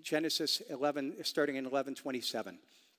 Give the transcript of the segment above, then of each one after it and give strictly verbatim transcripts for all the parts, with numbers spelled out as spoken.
Genesis eleven, starting in eleven twenty-seven.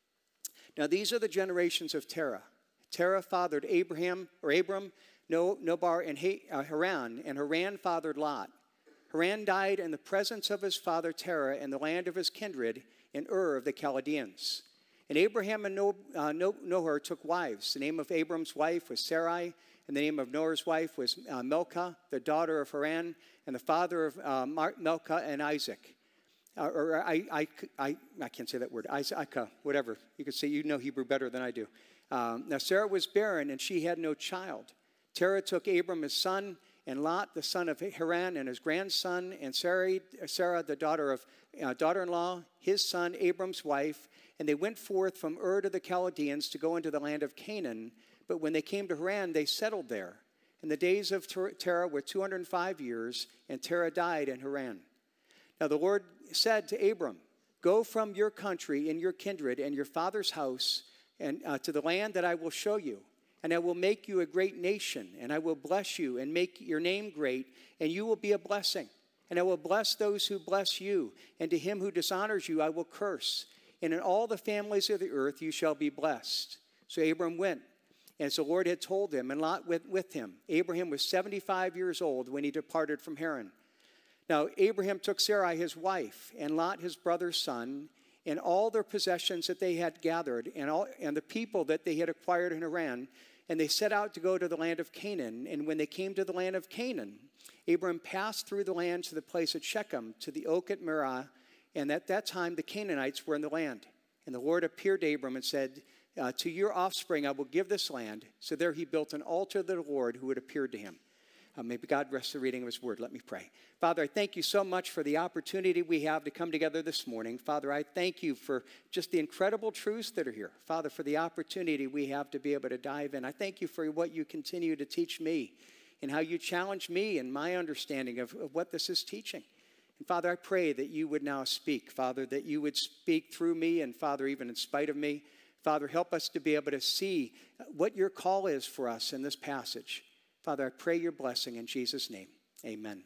Now these are the generations of Terah. Terah fathered Abraham, or Abram, No, Nobar, and Haran, and Haran fathered Lot. Haran died in the presence of his father Terah in the land of his kindred in Ur of the Chaldeans. And Abraham and no, uh, no, Noah took wives. The name of Abram's wife was Sarai, and the name of Noah's wife was uh, Milcah, the daughter of Haran, and the father of uh, Mar- Milcah and Isaac. Uh, or I, I, I, I can't say that word, Isaac, whatever. You could say, you know Hebrew better than I do. Um, now Sarah was barren, and she had no child. Terah took Abram his son, and Lot the son of Haran and his grandson, and Sarai, Sarah the daughter of uh, daughter-in-law, his son Abram's wife, and they went forth from Ur to the Chaldeans to go into the land of Canaan. But when they came to Haran, they settled there. And the days of Ter- Terah were two hundred five years, and Terah died in Haran. Now the Lord said to Abram, "Go from your country and your kindred and your father's house and uh, to the land that I will show you. And I will make you a great nation, and I will bless you and make your name great, and you will be a blessing. And I will bless those who bless you, and to him who dishonors you I will curse. And in all the families of the earth you shall be blessed." So Abram went, as the Lord had told him, and Lot went with him. Abraham was seventy-five years old when he departed from Haran. Now Abraham took Sarai his wife, and Lot his brother's son, and all their possessions that they had gathered, and, all, and the people that they had acquired in Haran, and they set out to go to the land of Canaan. And when they came to the land of Canaan, Abram passed through the land to the place at Shechem, to the oak at Merah. And at that time the Canaanites were in the land. And the Lord appeared to Abram and said, uh, "To your offspring I will give this land." So there he built an altar to the Lord who had appeared to him. Uh, may God rest the reading of his word. Let me pray. Father, I thank you so much for the opportunity we have to come together this morning. Father, I thank you for just the incredible truths that are here. Father, for the opportunity we have to be able to dive in. I thank you for what you continue to teach me and how you challenge me in my understanding of, of what this is teaching. And Father, I pray that you would now speak. Father, that you would speak through me, and Father, even in spite of me. Father, help us to be able to see what your call is for us in this passage. Father, I pray your blessing in Jesus' name. Amen.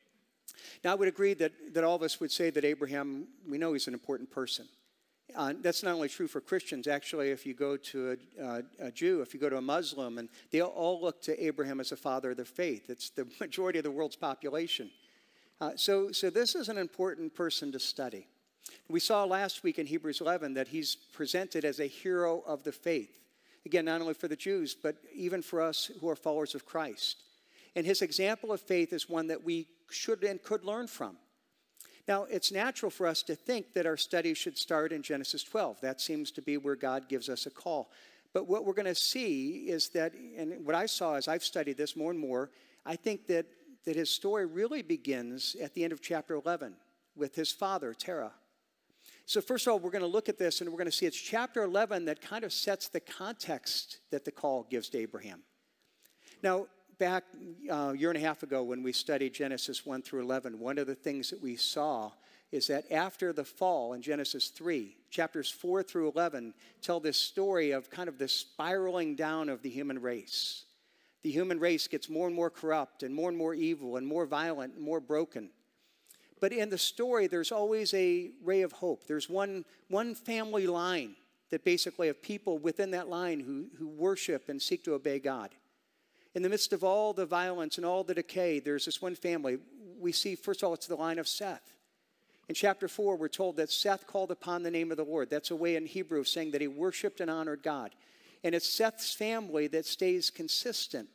Now, I would agree that, that all of us would say that Abraham, we know he's an important person. Uh, that's not only true for Christians. Actually, if you go to a, uh, a Jew, if you go to a Muslim, and they all look to Abraham as a father of their faith. It's the majority of the world's population. Uh, so, so this is an important person to study. We saw last week in Hebrews eleven that he's presented as a hero of the faith. Again, not only for the Jews, but even for us who are followers of Christ. And his example of faith is one that we should and could learn from. Now, it's natural for us to think that our study should start in Genesis twelve. That seems to be where God gives us a call. But what we're going to see is that, and what I saw as I've studied this more and more, I think that, that his story really begins at the end of chapter eleven with his father, Terah. So first of all, we're going to look at this, and we're going to see it's chapter eleven that kind of sets the context that the call gives to Abraham. Now, back uh, a year and a half ago when we studied Genesis one through eleven, one of the things that we saw is that after the fall in Genesis three, chapters four through eleven tell this story of kind of the spiraling down of the human race. The human race gets more and more corrupt and more and more evil and more violent and more broken. But in the story, there's always a ray of hope. There's one, one family line that basically of people within that line who, who worship and seek to obey God. In the midst of all the violence and all the decay, there's this one family. We see, first of all, it's the line of Seth. In chapter four, we're told that Seth called upon the name of the Lord. That's a way in Hebrew of saying that he worshiped and honored God. And it's Seth's family that stays consistent.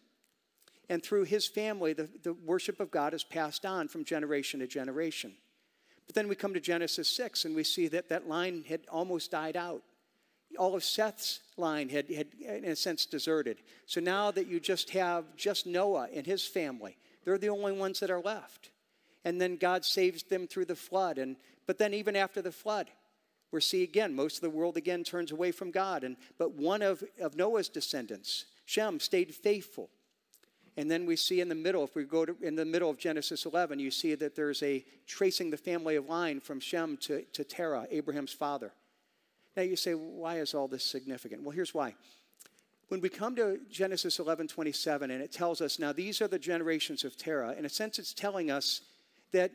And through his family, the, the worship of God is passed on from generation to generation. But then we come to Genesis six, and we see that that line had almost died out. All of Seth's line had, had, in a sense, deserted. So now that you just have just Noah and his family, they're the only ones that are left. And then God saves them through the flood. And but then even after the flood, we see again, most of the world again turns away from God. And but one of, of Noah's descendants, Shem, stayed faithful. And then we see in the middle, if we go to in the middle of Genesis eleven, you see that there's a tracing the family of line from Shem to, to Terah, Abraham's father. Now you say, why is all this significant? Well, here's why. When we come to Genesis eleven twenty-seven, and it tells us, now these are the generations of Terah, in a sense it's telling us that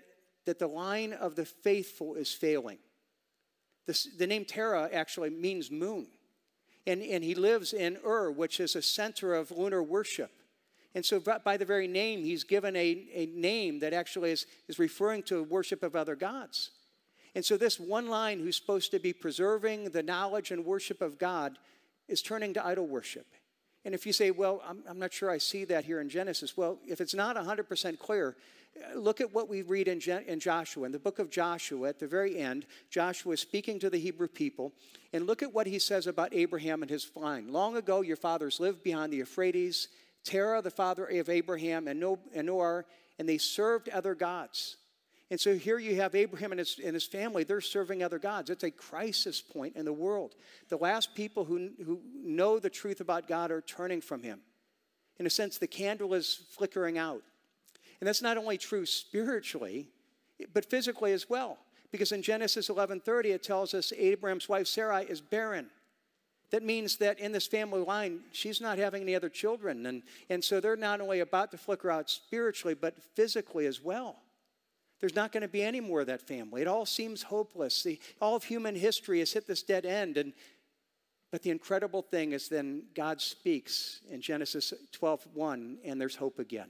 that the line of the faithful is failing. This, the name Terah actually means moon. And, and he lives in Ur, which is a center of lunar worship. And so by the very name, he's given a, a name that actually is, is referring to worship of other gods. And so this one line who's supposed to be preserving the knowledge and worship of God is turning to idol worship. And if you say, well, I'm, I'm not sure I see that here in Genesis. Well, if it's not one hundred percent clear, look at what we read in, Je- in Joshua. In the book of Joshua, at the very end, Joshua is speaking to the Hebrew people. And look at what he says about Abraham and his line. Long ago, your fathers lived beyond the Euphrates, Terah, the father of Abraham, and Noah, and they served other gods. And so here you have Abraham and his, and his family. They're serving other gods. It's a crisis point in the world. The last people who, who know the truth about God are turning from him. In a sense, the candle is flickering out. And that's not only true spiritually, but physically as well. Because in Genesis eleven thirty, it tells us Abraham's wife Sarai is barren. That means that in this family line, she's not having any other children. And, and so they're not only about to flicker out spiritually, but physically as well. There's not going to be any more of that family. It all seems hopeless. The, all of human history has hit this dead end. And, but the incredible thing is then God speaks in Genesis twelve one, and there's hope again.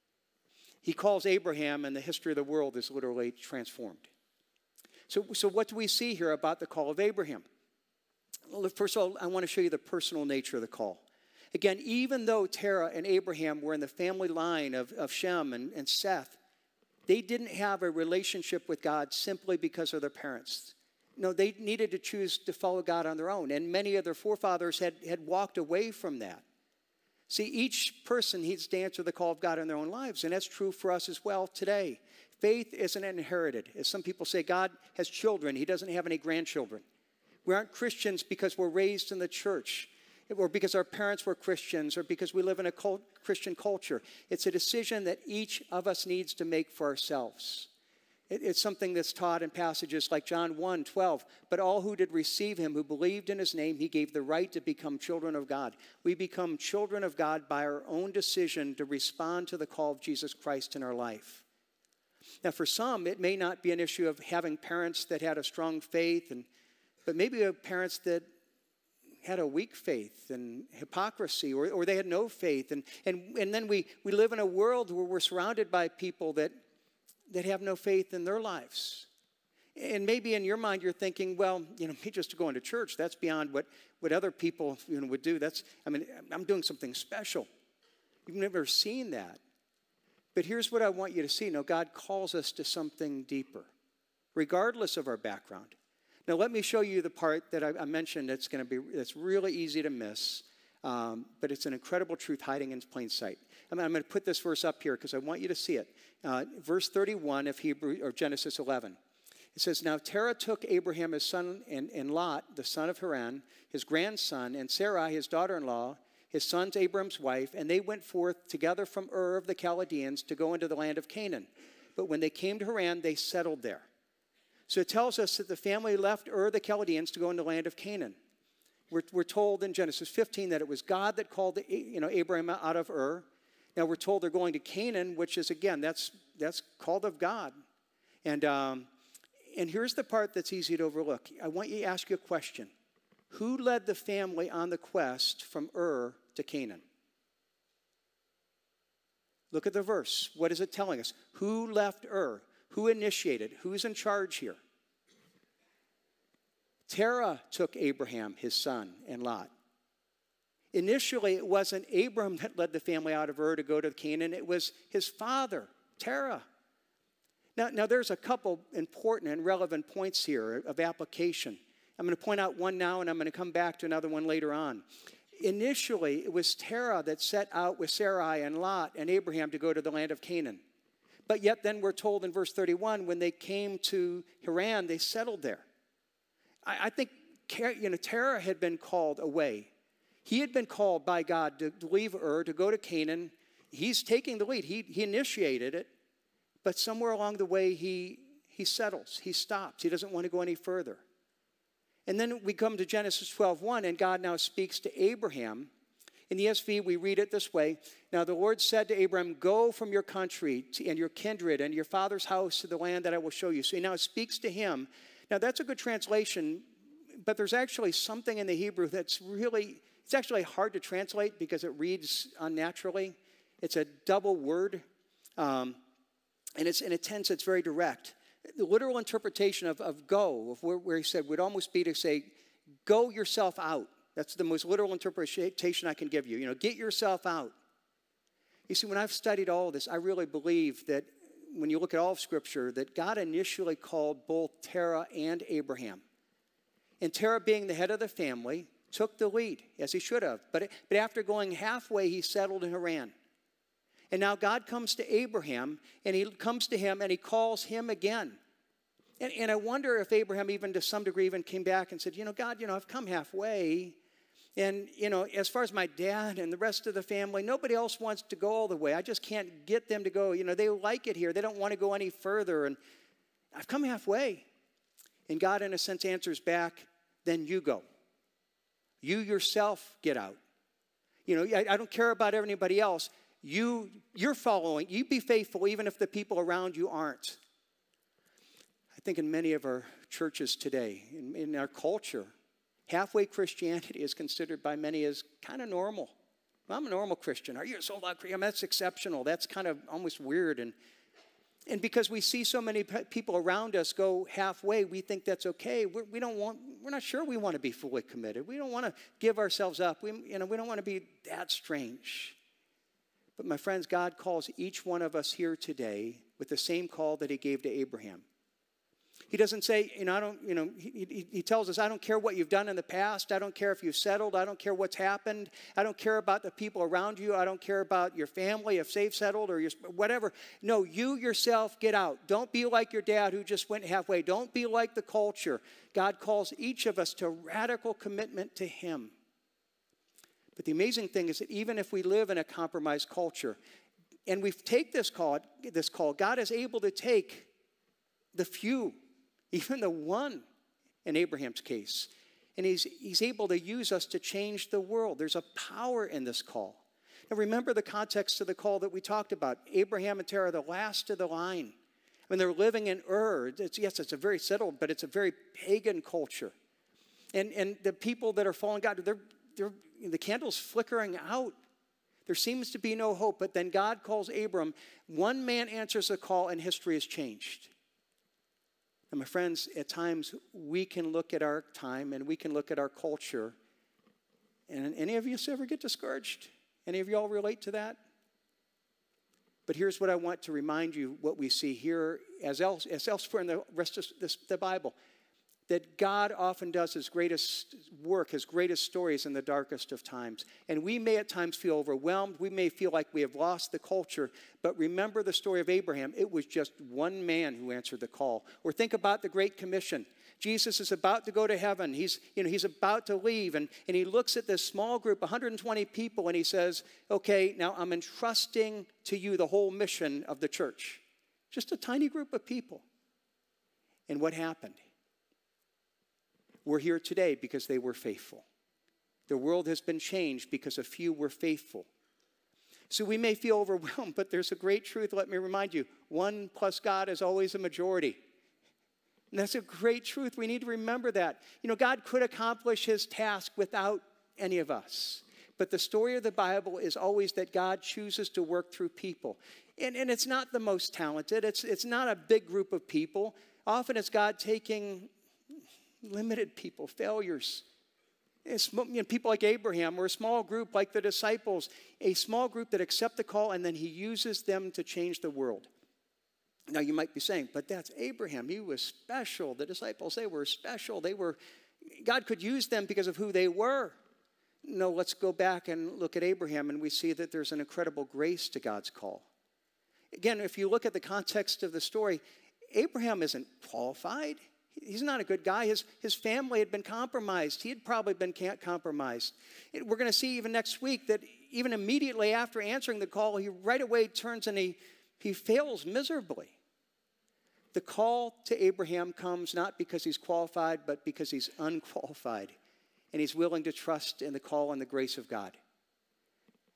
He calls Abraham, and the history of the world is literally transformed. So, so what do we see here about the call of Abraham? Well, first of all, I want to show you the personal nature of the call. Again, even though Terah and Abraham were in the family line of, of Shem and, and Seth, they didn't have a relationship with God simply because of their parents. No, they needed to choose to follow God on their own. And many of their forefathers had, had walked away from that. See, each person needs to answer the call of God in their own lives. And that's true for us as well today. Faith isn't inherited. As some people say, God has children. He doesn't have any grandchildren. We aren't Christians because we're raised in the church, or because our parents were Christians, or because we live in a cult, Christian culture. It's a decision that each of us needs to make for ourselves. It, it's something that's taught in passages like John one twelve. But all who did receive him, who believed in his name, he gave the right to become children of God. We become children of God by our own decision to respond to the call of Jesus Christ in our life. Now, for some, it may not be an issue of having parents that had a strong faith, and but maybe have parents that had a weak faith and hypocrisy, or, or they had no faith. And, and, and then we, we live in a world where we're surrounded by people that, that have no faith in their lives. And maybe in your mind you're thinking, well, you know, me just going to church, that's beyond what, what other people, you know, would do. That's, I mean, I'm doing something special. You've never seen that. But here's what I want you to see. No, God calls us to something deeper, regardless of our background. Now, let me show you the part that I, I mentioned that's going to be, that's really easy to miss, um, but it's an incredible truth hiding in plain sight. I mean, I'm going to put this verse up here because I want you to see it. Uh, verse thirty-one of Hebrew, or Genesis eleven. It says, now Terah took Abraham his son and, and Lot, the son of Haran, his grandson, and Sarai, his daughter-in-law, his son's Abram's wife, and they went forth together from Ur of the Chaldeans to go into the land of Canaan. But when they came to Haran, they settled there. So it tells us that the family left Ur the Chaldeans to go into the land of Canaan. We're, we're told in Genesis fifteen that it was God that called the, you know, Abraham out of Ur. Now we're told they're going to Canaan, which is, again, that's, that's called of God. And, um, and here's the part that's easy to overlook. I want you to ask you a question. Who led the family on the quest from Ur to Canaan? Look at the verse. What is it telling us? Who left Ur? Who initiated? Who's in charge here? Terah took Abraham, his son, and Lot. Initially, it wasn't Abram that led the family out of Ur to go to Canaan. It was his father, Terah. Now, now there's a couple important and relevant points here of application. I'm going to point out one now, and I'm going to come back to another one later on. Initially, it was Terah that set out with Sarai and Lot and Abraham to go to the land of Canaan. But yet then we're told in verse thirty-one, when they came to Haran, they settled there. I, I think you know, Terah had been called away. He had been called by God to, to leave Ur, to go to Canaan. He's taking the lead. He, he initiated it. But somewhere along the way, he, he settles. He stops. He doesn't want to go any further. And then we come to Genesis twelve one, and God now speaks to Abraham. In the E S V, we read it this way. Now the Lord said to Abram, go from your country and your kindred and your father's house to the land that I will show you. So now it speaks to him. Now that's a good translation, but there's actually something in the Hebrew that's really, it's actually hard to translate because it reads unnaturally. It's a double word, um, and it's in a tense that's very direct. The literal interpretation of, of go, of where, where he said, would almost be to say, go yourself out. That's the most literal interpretation I can give you. You know, get yourself out. You see, when I've studied all of this, I really believe that when you look at all of Scripture, that God initially called both Terah and Abraham. And Terah, being the head of the family, took the lead, as he should have. But, but after going halfway, he settled in Haran. And now God comes to Abraham, and he comes to him, and he calls him again. And, and I wonder if Abraham, even to some degree, even came back and said, you know, God, you know, I've come halfway. And, you know, as far as my dad and the rest of the family, nobody else wants to go all the way. I just can't get them to go. You know, they like it here. They don't want to go any further. And I've come halfway. And God, in a sense, answers back, then you go. You yourself get out. You know, I, I don't care about anybody else. You, you're following. You be faithful even if the people around you aren't. I think in many of our churches today, in, in our culture, halfway Christianity is considered by many as kind of normal. Well, I'm a normal Christian. Are you a sold-out Christian? I mean, that's exceptional. That's kind of almost weird. And, and because we see so many pe- people around us go halfway, we think that's okay. We're, we don't want, we're not sure we want to be fully committed. We don't want to give ourselves up. We, you know, we don't want to be that strange. But my friends, God calls each one of us here today with the same call that he gave to Abraham. He doesn't say, you know, I don't, you know, he, he, he tells us, I don't care what you've done in the past. I don't care if you've settled. I don't care what's happened. I don't care about the people around you. I don't care about your family, if they've settled or your, whatever. No, you yourself get out. Don't be like your dad who just went halfway. Don't be like the culture. God calls each of us to radical commitment to him. But the amazing thing is that even if we live in a compromised culture, and we take this call, this call, God is able to take the few, even the one in Abraham's case, and he's, he's able to use us to change the world. There's a power in this call. Now remember the context of the call that we talked about. Abraham and Terah, the last of the line. When they're living in Ur, it's, yes, it's a very settled, but it's a very pagan culture. And, and the people that are following God, they're, they're, the candle's flickering out. There seems to be no hope, but then God calls Abram. One man answers the call, and history has changed. And my friends, at times we can look at our time and we can look at our culture. And any of you ever get discouraged? Any of you all relate to that? But here's what I want to remind you, what we see here as, else, as elsewhere in the rest of this, the Bible. That God often does his greatest work, his greatest stories in the darkest of times. And we may at times feel overwhelmed. We may feel like we have lost the culture. But remember the story of Abraham. It was just one man who answered the call. Or think about the Great Commission. Jesus is about to go to heaven. He's, you know, he's about to leave. And, and he looks at this small group, one hundred twenty people, and he says, okay, now I'm entrusting to you the whole mission of the church. Just a tiny group of people. And what happened? We're here today because they were faithful. The world has been changed because a few were faithful. So we may feel overwhelmed, but there's a great truth. Let me remind you, one plus God is always a majority. And that's a great truth. We need to remember that. You know, God could accomplish his task without any of us. But the story of the Bible is always that God chooses to work through people. And, and it's not the most talented. It's, it's not a big group of people. Often it's God taking limited people, failures. It's, you know, people like Abraham, or a small group like the disciples, a small group that accept the call, and then he uses them to change the world. Now you might be saying, but that's Abraham. He was special. The disciples, they were special. They were, God could use them because of who they were. No, let's go back and look at Abraham, and we see that there's an incredible grace to God's call. Again, if you look at the context of the story, Abraham isn't qualified. He's not a good guy. His, his family had been compromised. He had probably been compromised. It, we're going to see even next week that even immediately after answering the call, he right away turns and he, he fails miserably. The call to Abraham comes not because he's qualified, but because he's unqualified. And he's willing to trust in the call and the grace of God.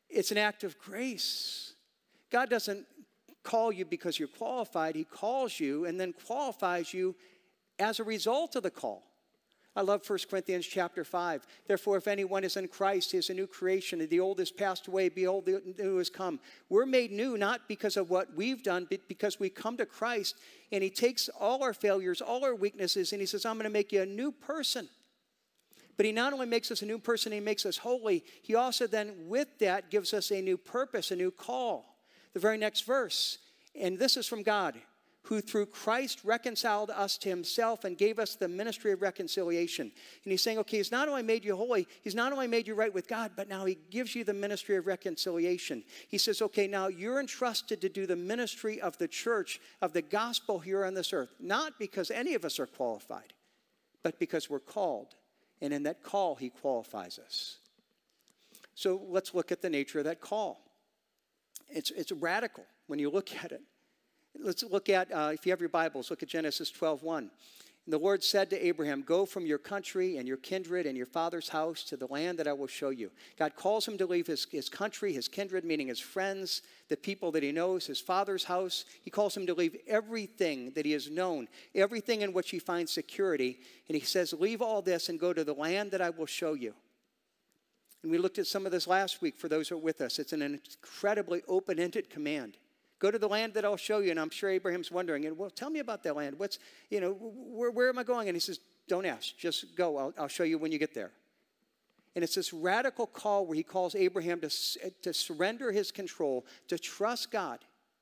It's an act of grace. God doesn't call you because you're qualified. He calls you and then qualifies you as a result of the call. I love First Corinthians chapter five. Therefore, if anyone is in Christ, he is a new creation. The old has passed away. Behold, the new has come. We're made new not because of what we've done, but because we come to Christ, and he takes all our failures, all our weaknesses, and he says, I'm going to make you a new person. But he not only makes us a new person, he makes us holy. He also then, with that, gives us a new purpose, a new call. The very next verse, and this is from God, who through Christ reconciled us to himself and gave us the ministry of reconciliation. And he's saying, okay, he's not only made you holy, he's not only made you right with God, but now he gives you the ministry of reconciliation. He says, okay, now you're entrusted to do the ministry of the church, of the gospel here on this earth, not because any of us are qualified, but because we're called. And in that call, he qualifies us. So let's look at the nature of that call. It's, it's radical when you look at it. Let's look at, uh, if you have your Bibles, look at Genesis twelve one. And the Lord said to Abraham, go from your country and your kindred and your father's house to the land that I will show you. God calls him to leave his, his country, his kindred, meaning his friends, the people that he knows, his father's house. He calls him to leave everything that he has known, everything in which he finds security. And he says, leave all this and go to the land that I will show you. And we looked at some of this last week for those who are with us. It's an incredibly open-ended command. Go to the land that I'll show you. And I'm sure Abraham's wondering, and well, tell me about that land. What's, you know, where, where am I going? And he says, don't ask. Just go. I'll, I'll show you when you get there. And it's this radical call where he calls Abraham to, to surrender his control, to trust God.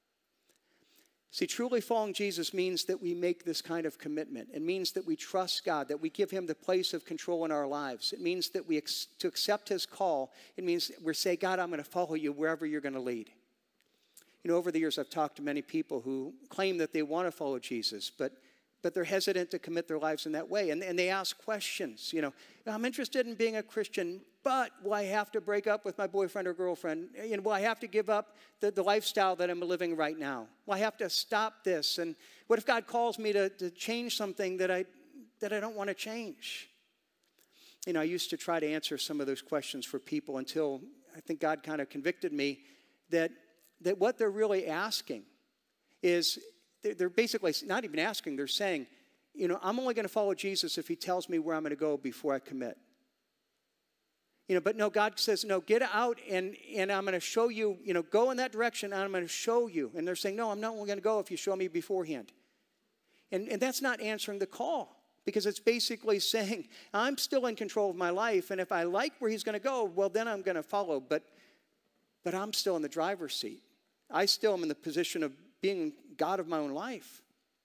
See, truly following Jesus means that we make this kind of commitment. It means that we trust God, that we give him the place of control in our lives. It means that we, ex- to accept his call, it means we're saying, God, I'm going to follow you wherever you're going to lead. You know, over the years, I've talked to many people who claim that they want to follow Jesus, but but they're hesitant to commit their lives in that way. And, and they ask questions, you know, I'm interested in being a Christian, but will I have to break up with my boyfriend or girlfriend? You know, will I have to give up the, the lifestyle that I'm living right now? Will I have to stop this? And what if God calls me to, to change something that I, that I don't want to change? You know, I used to try to answer some of those questions for people until I think God kind of convicted me that that what they're really asking is, they're basically not even asking, they're saying, you know, I'm only going to follow Jesus if he tells me where I'm going to go before I commit. You know, but no, God says, no, get out and, and I'm going to show you, you know, go in that direction and I'm going to show you. And they're saying, no, I'm not only going to go if you show me beforehand. And, and that's not answering the call, because it's basically saying, I'm still in control of my life, and if I like where he's going to go, well, then I'm going to follow, but But I'm still in the driver's seat. I still am in the position of being God of my own life.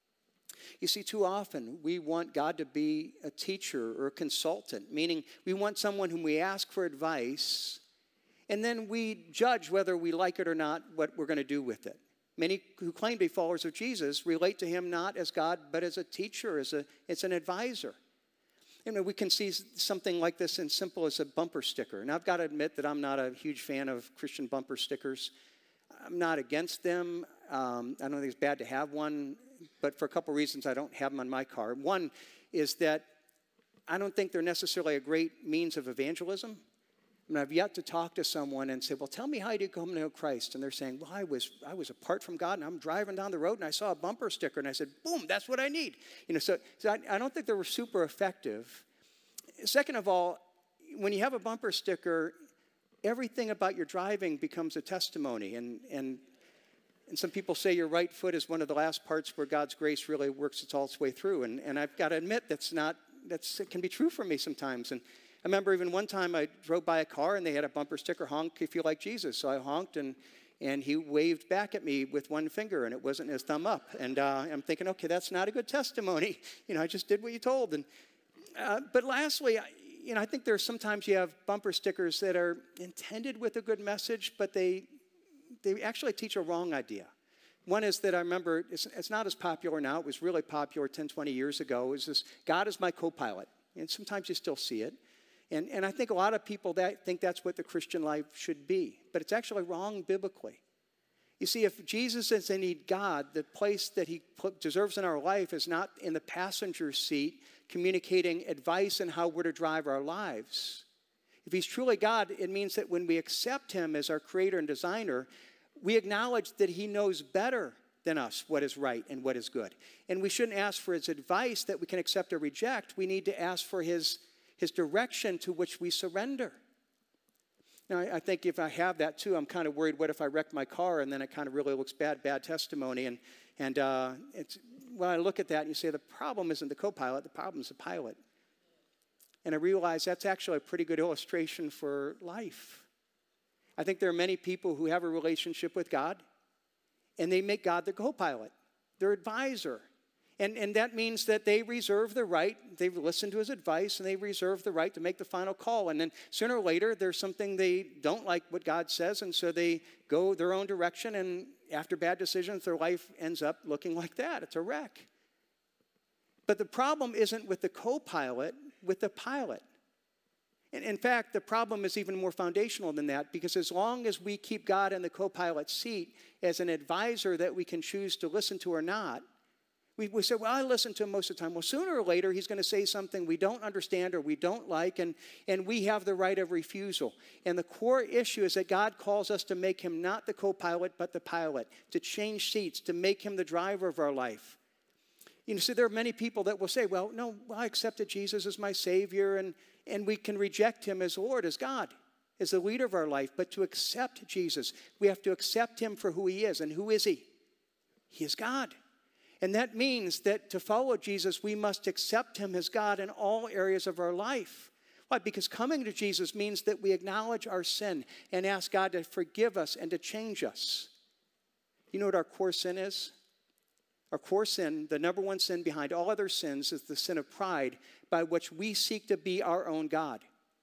You see, too often we want God to be a teacher or a consultant, meaning we want someone whom we ask for advice, and then we judge whether we like it or not, what we're going to do with it. Many who claim to be followers of Jesus relate to him not as God, but as a teacher, as a, as an advisor. You know, we can see something like this in simple as a bumper sticker. And I've got to admit that I'm not a huge fan of Christian bumper stickers. I'm not against them. Um, I don't think it's bad to have one, but for a couple reasons I don't have them on my car. One is that I don't think they're necessarily a great means of evangelism. I mean, I've yet to talk to someone and say, well, tell me how you did come to know Christ. And they're saying, well, I was I was apart from God, and I'm driving down the road, and I saw a bumper sticker, and I said, boom, that's what I need. You know, so, so I, I don't think they were super effective. Second of all, when you have a bumper sticker, everything about your driving becomes a testimony. And, and, and some people say your right foot is one of the last parts where God's grace really works its all its way through. And, and I've got to admit, that's not, that's, it can be true for me sometimes. And I remember even one time I drove by a car and they had a bumper sticker, honk if you like Jesus. So I honked, and, and he waved back at me with one finger, and it wasn't his thumb up. And uh, I'm thinking, okay, that's not a good testimony. You know, I just did what you told. And uh, but lastly, I, you know, I think there's sometimes you have bumper stickers that are intended with a good message, but they they actually teach a wrong idea. One is that I remember, it's, it's not as popular now. It was really popular ten, twenty years ago. It was this, God is my co-pilot. And sometimes you still see it. And, and I think a lot of people that think that's what the Christian life should be. But it's actually wrong biblically. You see, if Jesus is indeed God, the place that he deserves in our life is not in the passenger seat communicating advice on how we're to drive our lives. If he's truly God, it means that when we accept him as our creator and designer, we acknowledge that he knows better than us what is right and what is good. And we shouldn't ask for his advice that we can accept or reject. We need to ask for his, his direction to which we surrender. Now, I, I think if I have that too, I'm kind of worried, what if I wreck my car and then it kind of really looks bad, bad testimony. And, and uh, it's, when I look at that and you say the problem isn't the co-pilot, the problem is the pilot. And I realize that's actually a pretty good illustration for life. I think there are many people who have a relationship with God, and they make God their co-pilot, their advisor. And, and that means that they reserve the right, they listen to his advice, and they reserve the right to make the final call. And then sooner or later, there's something they don't like what God says, and so they go their own direction, and after bad decisions, their life ends up looking like that. It's a wreck. But the problem isn't with the co-pilot, with the pilot. And in fact, the problem is even more foundational than that, because as long as we keep God in the co-pilot seat as an advisor that we can choose to listen to or not, we, we say, well, I listen to him most of the time. Well, sooner or later, he's going to say something we don't understand or we don't like, and, and we have the right of refusal. And the core issue is that God calls us to make him not the co-pilot, but the pilot, to change seats, to make him the driver of our life. You know, so there are many people that will say, well, no, well, I accepted Jesus as my Savior, and, and we can reject him as Lord, as God, as the leader of our life. But to accept Jesus, we have to accept him for who he is. And who is he? He is God. And that means that to follow Jesus, we must accept him as God in all areas of our life. Why? Because coming to Jesus means that we acknowledge our sin and ask God to forgive us and to change us. You know what our core sin is? Our core sin, the number one sin behind all other sins, is the sin of pride, by which we seek to be our own God,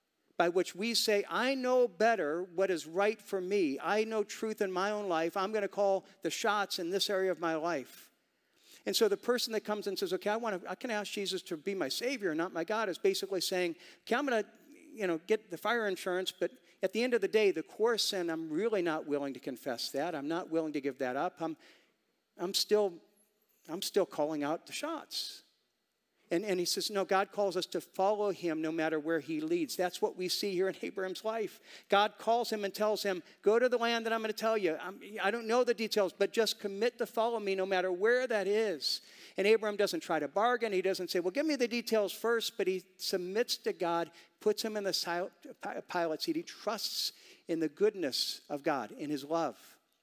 by which we say, I know better what is right for me. I know truth in my own life. I'm going to call the shots in this area of my life. And so the person that comes and says, okay, I want to, I can ask Jesus to be my Savior, not my God, is basically saying, okay, I'm going to, you know, get the fire insurance, but at the end of the day, the core sin, I'm really not willing to confess that. I'm not willing to give that up. I'm, I'm still... I'm still calling out the shots. And, and he says, no, God calls us to follow him no matter where he leads. That's what we see here in Abraham's life. God calls him and tells him, go to the land that I'm going to tell you. I'm, I don't know the details, but just commit to follow me no matter where that is. And Abraham doesn't try to bargain. He doesn't say, well, give me the details first, but he submits to God, puts him in the pilot seat. He trusts in the goodness of God, in his love.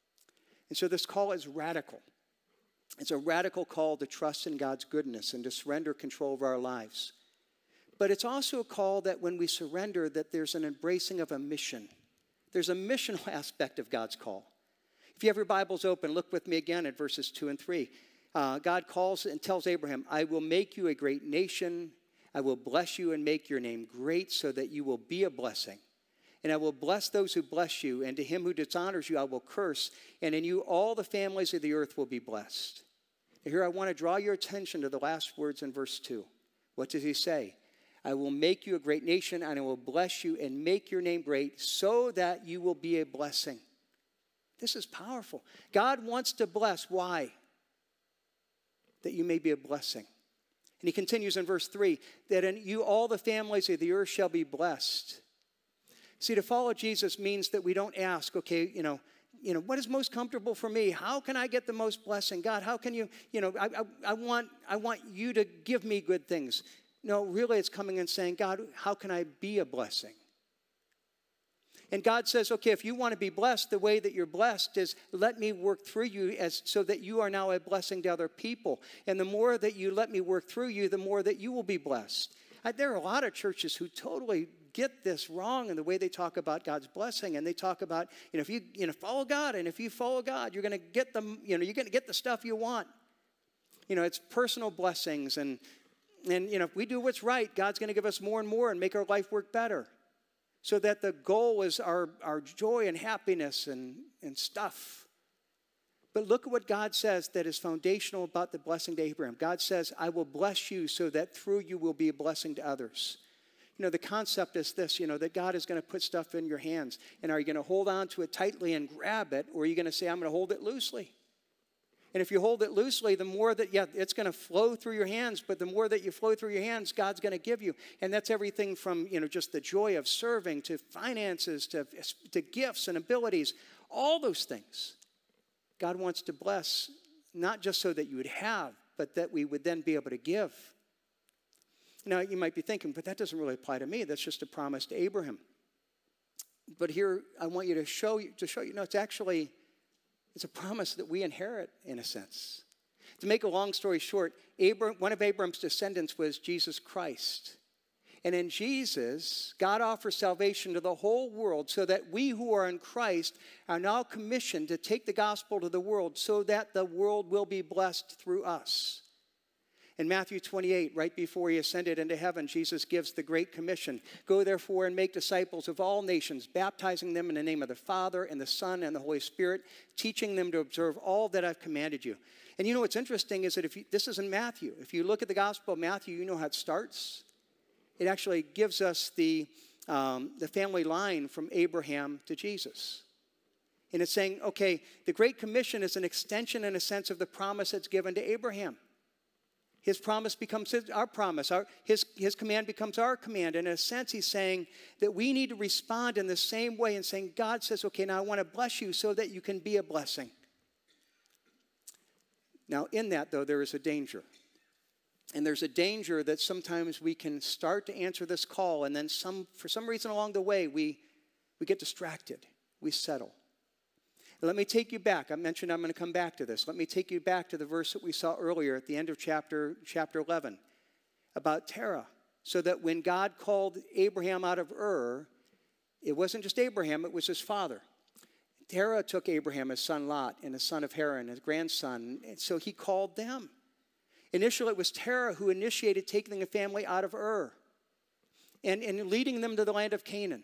And so this call is radical. It's a radical call to trust in God's goodness and to surrender control of our lives. But it's also a call that when we surrender, that there's an embracing of a mission. There's a missional aspect of God's call. If you have your Bibles open, look with me again at verses two and three. Uh, God calls and tells Abraham, I will make you a great nation. I will bless you and make your name great so that you will be a blessing. And I will bless those who bless you, and to him who dishonors you I will curse, and in you all the families of the earth will be blessed. Here I want to draw your attention to the last words in verse two. What does he say? I will make you a great nation, and I will bless you and make your name great so that you will be a blessing. This is powerful. God wants to bless. Why? That you may be a blessing. And he continues in verse three, that in you all the families of the earth shall be blessed. See, to follow Jesus means that we don't ask, okay, you know, you know, what is most comfortable for me? How can I get the most blessing? God, how can you, you know, I, I, I want, I want you to give me good things. No, really it's coming and saying, God, how can I be a blessing? And God says, okay, if you want to be blessed, the way that you're blessed is let me work through you as so that you are now a blessing to other people. And the more that you let me work through you, the more that you will be blessed. I, there are a lot of churches who totally get this wrong in the way they talk about God's blessing, and they talk about, you know, if you, you know, follow God, and if you follow God, you're going to get them, you know, you're going to get the stuff you want. You know, it's personal blessings, and, and, you know, if we do what's right, God's going to give us more and more and make our life work better. So that the goal is our, our joy and happiness and, and stuff. But look at what God says that is foundational about the blessing to Abraham. God says, I will bless you so that through you will be a blessing to others. You know, the concept is this, you know, that God is going to put stuff in your hands. And are you going to hold on to it tightly and grab it, or are you going to say, I'm going to hold it loosely? And if you hold it loosely, the more that, yeah, it's going to flow through your hands, but the more that you flow through your hands, God's going to give you. And that's everything from, you know, just the joy of serving to finances to, to gifts and abilities, all those things. God wants to bless, not just so that you would have, but that we would then be able to give. Now, you might be thinking, but that doesn't really apply to me. That's just a promise to Abraham. But here, I want you to show you, to show you, no, it's actually, it's a promise that we inherit in a sense. To make a long story short, Abram, one of Abram's descendants was Jesus Christ. And in Jesus, God offers salvation to the whole world so that we who are in Christ are now commissioned to take the gospel to the world so that the world will be blessed through us. In Matthew twenty-eight, right before he ascended into heaven, Jesus gives the Great Commission. Go therefore and make disciples of all nations, baptizing them in the name of the Father and the Son and the Holy Spirit, teaching them to observe all that I've commanded you. And you know what's interesting is that if you, this is in Matthew. If you look at the Gospel of Matthew, you know how it starts. It actually gives us the, um, the family line from Abraham to Jesus. And it's saying, okay, the Great Commission is an extension in a sense of the promise that's given to Abraham. His promise becomes his, our promise. Our, his, his command becomes our command. And in a sense, he's saying that we need to respond in the same way and saying, God says, okay, now I want to bless you so that you can be a blessing. Now, in that, though, there is a danger. And there's a danger that sometimes we can start to answer this call, and then some, for some reason along the way, we, we get distracted. We settle. Let me take you back. I mentioned I'm going to come back to this. Let me take you back to the verse that we saw earlier at the end of chapter, chapter eleven about Terah. So that when God called Abraham out of Ur, it wasn't just Abraham, it was his father. Terah took Abraham, his son Lot, and his son of Haran, his grandson, and so he called them. Initially, it was Terah who initiated taking the family out of Ur and, and leading them to the land of Canaan.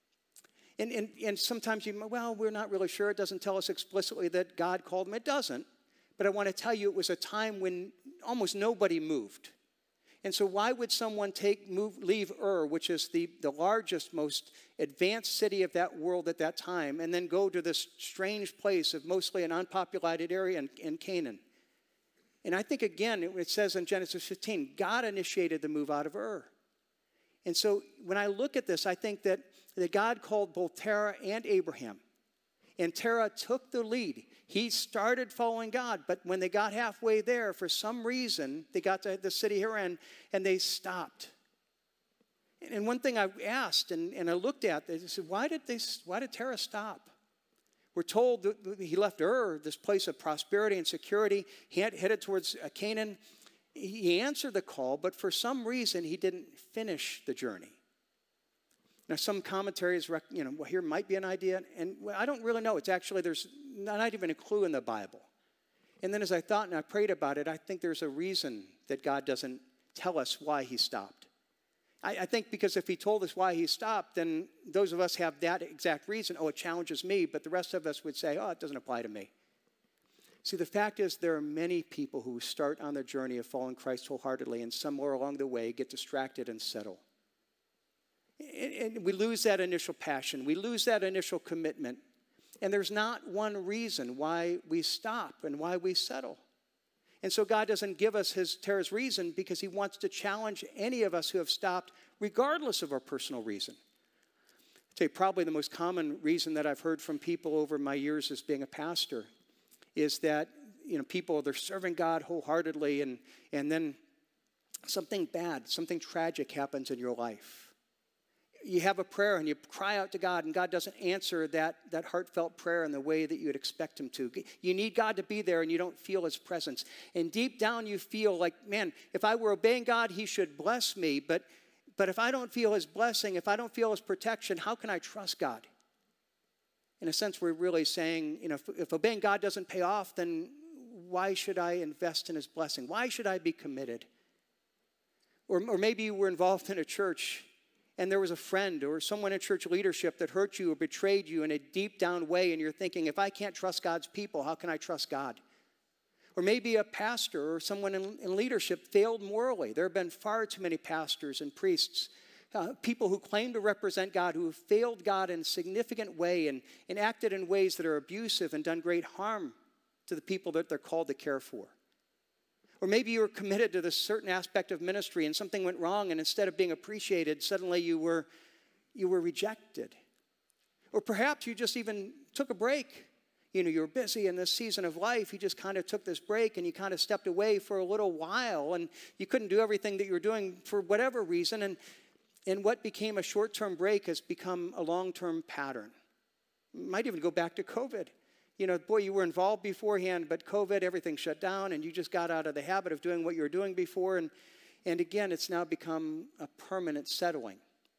And, and, and sometimes you, well, we're not really sure. It doesn't tell us explicitly that God called them. It doesn't. But I want to tell you it was a time when almost nobody moved. And so why would someone take, move, leave Ur, which is the, the largest, most advanced city of that world at that time, and then go to this strange place of mostly an unpopulated area in, in Canaan? And I think, again, it, it says in Genesis fifteen, God initiated the move out of Ur. And so when I look at this, I think that, that God called both Terah and Abraham. And Terah took the lead. He started following God, but when they got halfway there, for some reason, they got to the city Haran, and they stopped. And one thing I asked, and, and I looked at, they said, why did, they, why did Terah stop? We're told that he left Ur, this place of prosperity and security. He had headed towards Canaan. He answered the call, but for some reason, he didn't finish the journey. Now, some commentaries, you know, well, here might be an idea, and well, I don't really know. It's actually, there's not even a clue in the Bible. And then as I thought and I prayed about it, I think there's a reason that God doesn't tell us why he stopped. I, I think because if he told us why he stopped, then those of us have that exact reason. Oh, it challenges me, but the rest of us would say, oh, it doesn't apply to me. See, the fact is there are many people who start on their journey of following Christ wholeheartedly and somewhere along the way get distracted and settle. And, and we lose that initial passion. We lose that initial commitment. And there's not one reason why we stop and why we settle. And so God doesn't give us his Terah's reason because he wants to challenge any of us who have stopped regardless of our personal reason. I'll tell you, probably the most common reason that I've heard from people over my years as being a pastor is that, you know, people, they're serving God wholeheartedly, and, and then something bad, something tragic happens in your life. You have a prayer and you cry out to God, and God doesn't answer that, that heartfelt prayer in the way that you would expect him to. You need God to be there, and you don't feel his presence. And deep down you feel like, man, if I were obeying God, he should bless me. But, but if I don't feel his blessing, if I don't feel his protection, how can I trust God? In a sense, we're really saying, you know, if, if obeying God doesn't pay off, then why should I invest in his blessing? Why should I be committed? Or, or maybe you were involved in a church and there was a friend or someone in church leadership that hurt you or betrayed you in a deep down way, and you're thinking, if I can't trust God's people, how can I trust God? Or maybe a pastor or someone in, in leadership failed morally. There have been far too many pastors and priests, Uh, people who claim to represent God, who have failed God in a significant way and, and acted in ways that are abusive and done great harm to the people that they're called to care for. Or maybe you were committed to this certain aspect of ministry and something went wrong, and instead of being appreciated, suddenly you were, you were rejected. Or perhaps you just even took a break. You know, you were busy in this season of life. You just kind of took this break and you kind of stepped away for a little while, and you couldn't do everything that you were doing for whatever reason. And, and what became a short-term break has become a long-term pattern. It might even go back to COVID. You know, boy, you were involved beforehand, but COVID, everything shut down, and you just got out of the habit of doing what you were doing before. And, and again, it's now become a permanent settling.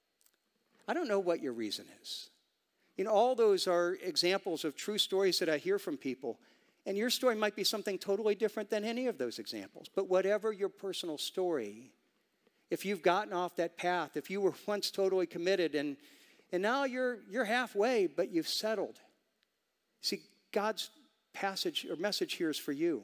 I don't know what your reason is. You know, all those are examples of true stories that I hear from people. And your story might be something totally different than any of those examples. But whatever your personal story, if you've gotten off that path, if you were once totally committed and, and now you're, you're halfway, but you've settled. See, God's passage or message here is for you.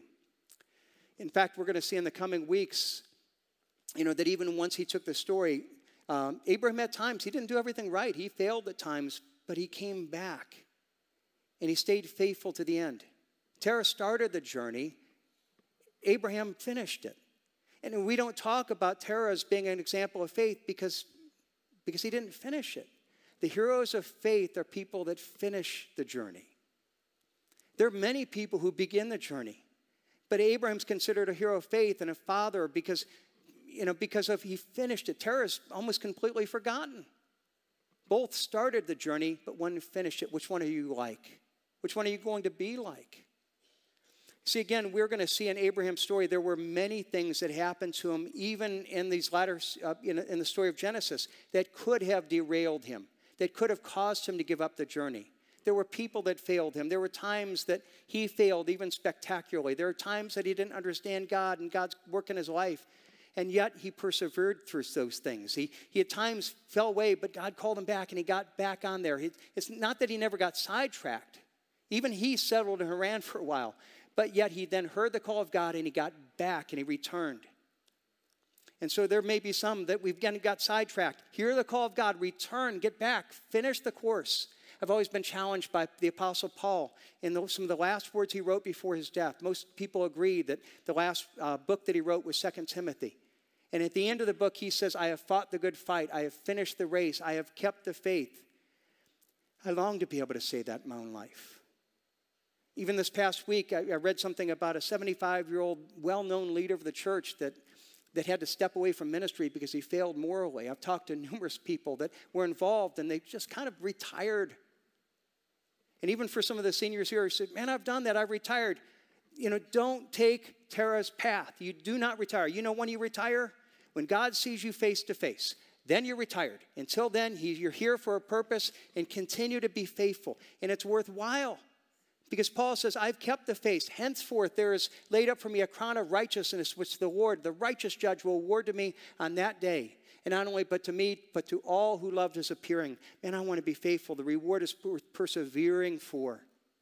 In fact, we're going to see in the coming weeks, you know, that even once he took the story, um, Abraham at times, he didn't do everything right. He failed at times, but he came back and he stayed faithful to the end. Terah started the journey. Abraham finished it. And we don't talk about Terah as being an example of faith because, because he didn't finish it. The heroes of faith are people that finish the journey. There are many people who begin the journey, but Abraham's considered a hero of faith and a father because, you know, because of he finished it. Terah is almost completely forgotten. Both started the journey, but one finished it. Which one are you like? Which one are you going to be like? See, again, we're going to see in Abraham's story, there were many things that happened to him, even in these latter, uh, in, in the story of Genesis, that could have derailed him, that could have caused him to give up the journey. There were people that failed him. There were times that he failed, even spectacularly. There are times that he didn't understand God and God's work in his life. And yet he persevered through those things. He, he at times fell away, but God called him back and he got back on there. He, it's not that he never got sidetracked. Even he settled in Haran for a while. But yet he then heard the call of God and he got back and he returned. And so there may be some that we've again got sidetracked. Hear the call of God, return, get back, finish the course. I've always been challenged by the Apostle Paul in those, some of the last words he wrote before his death. Most people agree that the last uh, book that he wrote was Second Timothy. And at the end of the book, he says, I have fought the good fight. I have finished the race. I have kept the faith. I long to be able to say that in my own life. Even this past week, I, I read something about a seventy-five-year-old well-known leader of the church that, that had to step away from ministry because he failed morally. I've talked to numerous people that were involved, and they just kind of retired. And even for some of the seniors here who said, man, I've done that. I've retired. You know, don't take Terah's path. You do not retire. You know when you retire? When God sees you face to face. Then you're retired. Until then, he, you're here for a purpose and continue to be faithful. And it's worthwhile. Because Paul says, I've kept the faith. Henceforth, there is laid up for me a crown of righteousness, which the Lord, the righteous judge, will award to me on that day. And not only but to me, but to all who loved his appearing. Man, I want to be faithful. The reward is worth persevering for.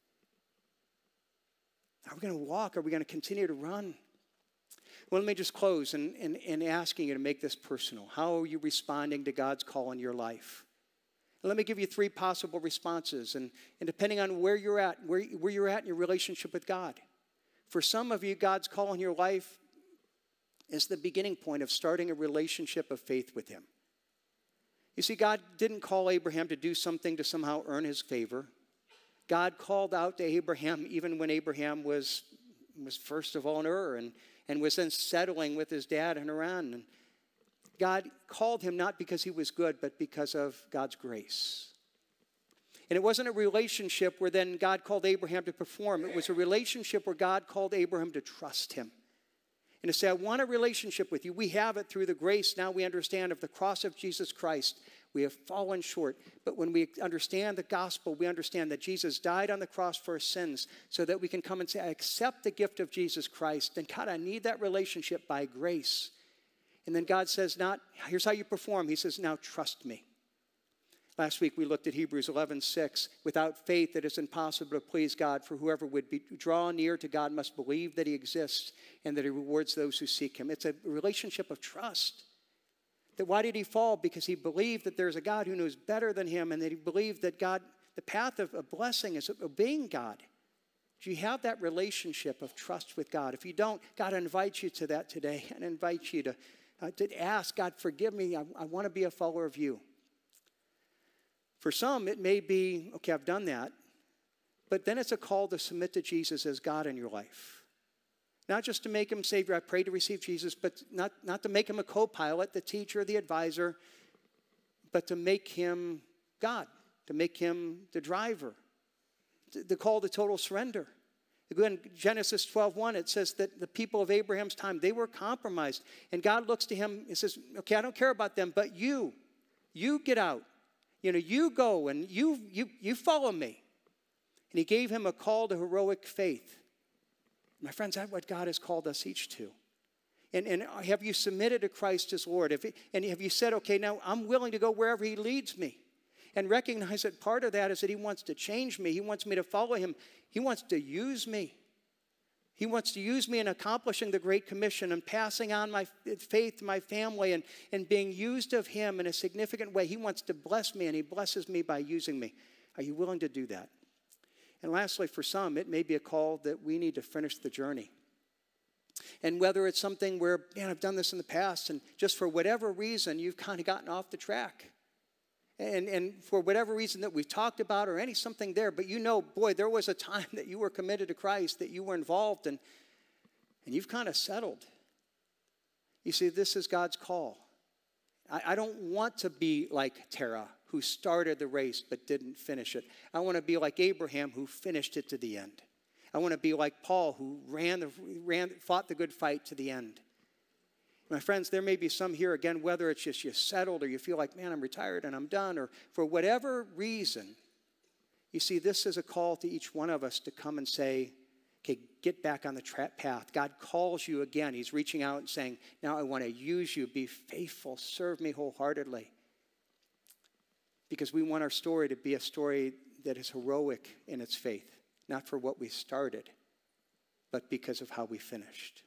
Are we going to walk? Are we going to continue to run? Well, let me just close in, in, in asking you to make this personal. How are you responding to God's call in your life? And let me give you three possible responses. And, and depending on where you're at, where, where you're at in your relationship with God. For some of you, God's call in your life is the beginning point of starting a relationship of faith with him. You see, God didn't call Abraham to do something to somehow earn his favor. God called out to Abraham even when Abraham was, was first of all in Ur and, and was then settling with his dad in Haran. And God called him not because he was good, but because of God's grace. And it wasn't a relationship where then God called Abraham to perform. It was a relationship where God called Abraham to trust him. And to say, I want a relationship with you. We have it through the grace. Now we understand of the cross of Jesus Christ. We have fallen short. But when we understand the gospel, we understand that Jesus died on the cross for our sins so that we can come and say, I accept the gift of Jesus Christ. And God, I need that relationship by grace. And then God says, not, here's how you perform. He says, now trust me. Last week we looked at Hebrews eleven six. Without faith it is impossible to please God, for whoever would be, draw near to God must believe that he exists and that he rewards those who seek him. It's a relationship of trust. That why did he fall? Because he believed that there's a God who knows better than him, and that he believed that God, the path of a blessing is obeying God. Do you have that relationship of trust with God? If you don't, God invites you to that today and invites you to, uh, to ask, God, forgive me. I, I want to be a follower of you. For some, it may be, okay, I've done that. But then it's a call to submit to Jesus as God in your life. Not just to make him Savior. I pray to receive Jesus, but not, not to make him a co-pilot, the teacher, the advisor, but to make him God, to make him the driver. The call to total surrender. Again, Genesis twelve one, it says that the people of Abraham's time, they were compromised. And God looks to him and says, okay, I don't care about them, but you, you get out. You know, you go and you, you, you follow me. And he gave him a call to heroic faith. My friends, that's what God has called us each to. And, and have you submitted to Christ as Lord? If, and have you said, okay, now I'm willing to go wherever he leads me? And recognize that part of that is that he wants to change me. He wants me to follow him. He wants to use me. He wants to use me in accomplishing the Great Commission and passing on my faith to my family and, and being used of him in a significant way. He wants to bless me, and he blesses me by using me. Are you willing to do that? And lastly, for some, it may be a call that we need to finish the journey. And whether it's something where, man, I've done this in the past, and just for whatever reason, you've kind of gotten off the track. And, and for whatever reason that we've talked about or any something there, but you know, boy, there was a time that you were committed to Christ, that you were involved, and, and you've kind of settled. You see, this is God's call. I, I don't want to be like Terah, who started the race but didn't finish it. I want to be like Abraham, who finished it to the end. I want to be like Paul, who ran the, ran, fought the good fight to the end. My friends, there may be some here, again, whether it's just you settled or you feel like, man, I'm retired and I'm done, or for whatever reason, you see, this is a call to each one of us to come and say, okay, get back on the tra- path. God calls you again. He's reaching out and saying, now I want to use you. Be faithful. Serve me wholeheartedly. Because we want our story to be a story that is heroic in its faith, not for what we started, but because of how we finished.